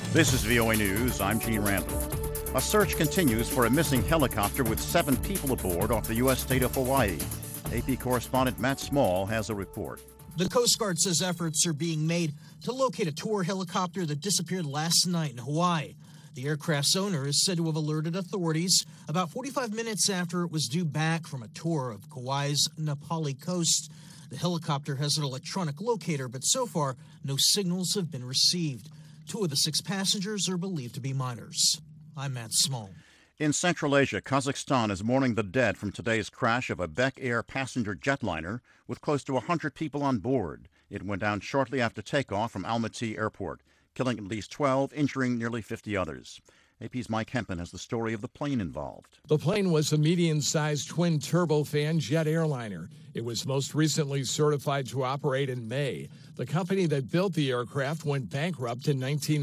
This is VOA News. I'm Gene Randall. A search continues for a missing helicopter with 7 people aboard off the U.S. state of Hawaii. AP correspondent Matt Small has a report. The Coast Guard says efforts are being made to locate a tour helicopter that disappeared last night in Hawaii. The aircraft's owner is said to have alerted authorities about 45 minutes after it was due back from a tour of Kauai's Napali coast. The helicopter has an electronic locator, but so far, no signals have been received. 2 of the 6 passengers are believed to be minors. I'm Matt Small. In Central Asia, Kazakhstan is mourning the dead from today's crash of a Bek Air passenger jetliner with close to 100 people on board. It went down shortly after takeoff from Almaty Airport, killing at least 12, injuring nearly 50 others. AP's Mike Hempen has the story of the plane involved. The plane was a medium-sized twin-turbofan jet airliner. It was most recently certified to operate in May. The company that built the aircraft went bankrupt in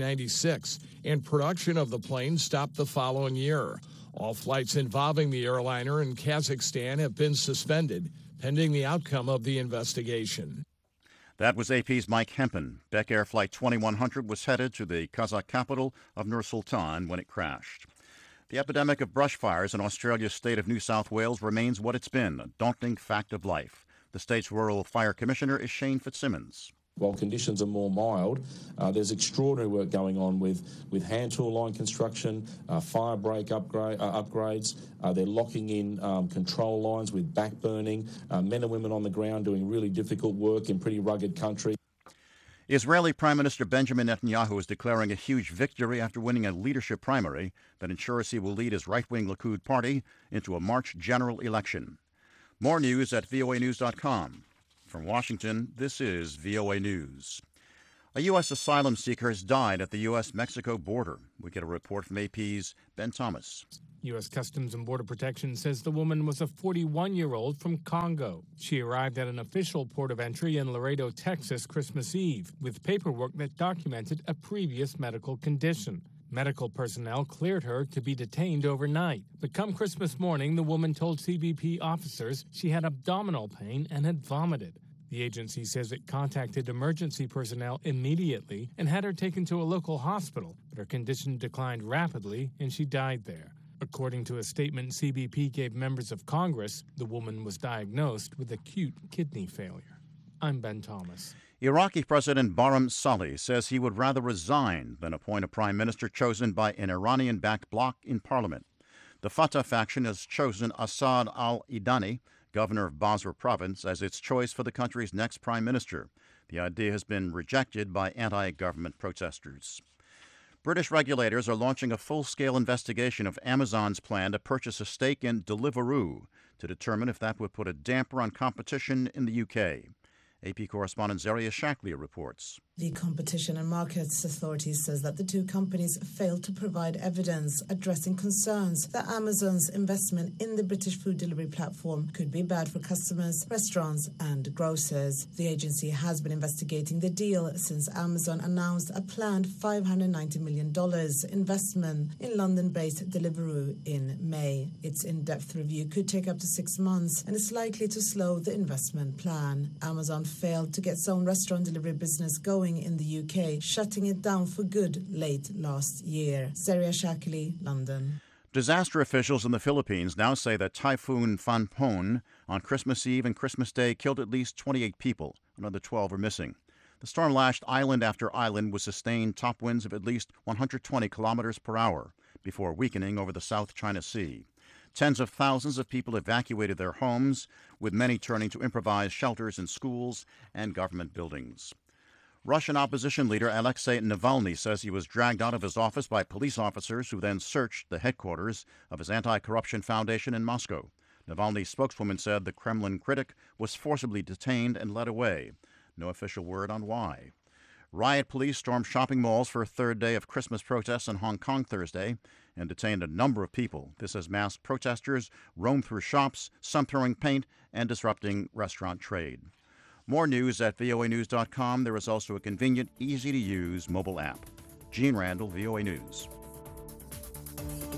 1996, and production of the plane stopped the following year. All flights involving the airliner in Kazakhstan have been suspended, pending the outcome of the investigation. That was AP's Mike Hempen. Bek Air Flight 2100 was headed to the Kazakh capital of Nur-Sultan when it crashed. The epidemic of brush fires in Australia's state of New South Wales remains what it's been, a daunting fact of life. The state's Rural Fire Commissioner is Shane Fitzsimmons. While conditions are more mild, there's extraordinary work going on with hand tool line construction, fire break upgrades. They're locking in control lines with backburning, men and women on the ground doing really difficult work in pretty rugged country. Israeli Prime Minister Benjamin Netanyahu is declaring a huge victory after winning a leadership primary that ensures he will lead his right-wing Likud party into a March general election. More news at voanews.com. From Washington, this is VOA News. A U.S. asylum seeker has died at the U.S.-Mexico border. We get a report from AP's Ben Thomas. U.S. Customs and Border Protection says the woman was a 41-year-old from Congo. She arrived at an official port of entry in Laredo, Texas, Christmas Eve, with paperwork that documented a previous medical condition. Medical personnel cleared her to be detained overnight. But come Christmas morning, the woman told CBP officers she had abdominal pain and had vomited. The agency says it contacted emergency personnel immediately and had her taken to a local hospital, but her condition declined rapidly and she died there. According to a statement CBP gave members of Congress, the woman was diagnosed with acute kidney failure. I'm Ben Thomas. Iraqi President Barham Salih says he would rather resign than appoint a prime minister chosen by an Iranian-backed bloc in parliament. The Fatah faction has chosen Assad al-Idani, governor of Basra province, as its choice for the country's next prime minister. The idea has been rejected by anti-government protesters. British regulators are launching a full-scale investigation of Amazon's plan to purchase a stake in Deliveroo to determine if that would put a damper on competition in the UK. AP correspondent Zaria Shaklia reports. The Competition and Markets Authority says that the 2 companies failed to provide evidence addressing concerns that Amazon's investment in the British food delivery platform could be bad for customers, restaurants and grocers. The agency has been investigating the deal since Amazon announced a planned $590 million investment in London-based Deliveroo in May. Its in-depth review could take up to 6 months and is likely to slow the investment plan. Amazon failed to get its own restaurant delivery business going in the UK, shutting it down for good late last year. Zaria Shakili, London. Disaster officials in the Philippines now say that Typhoon Fanpon on Christmas Eve and Christmas Day killed at least 28 people. Another 12 are missing. The storm lashed island after island with sustained top winds of at least 120 kilometers per hour before weakening over the South China Sea. Tens of thousands of people evacuated their homes, with many turning to improvised shelters in schools and government buildings. Russian opposition leader Alexei Navalny says he was dragged out of his office by police officers who then searched the headquarters of his anti-corruption foundation in Moscow. Navalny's spokeswoman said the Kremlin critic was forcibly detained and led away. No official word on why. Riot police stormed shopping malls for a 3rd day of Christmas protests in Hong Kong Thursday and detained a number of people. This as masked protesters roamed through shops, some throwing paint and disrupting restaurant trade. More news at voanews.com. There is also a convenient, easy-to-use mobile app. Gene Randall, VOA News.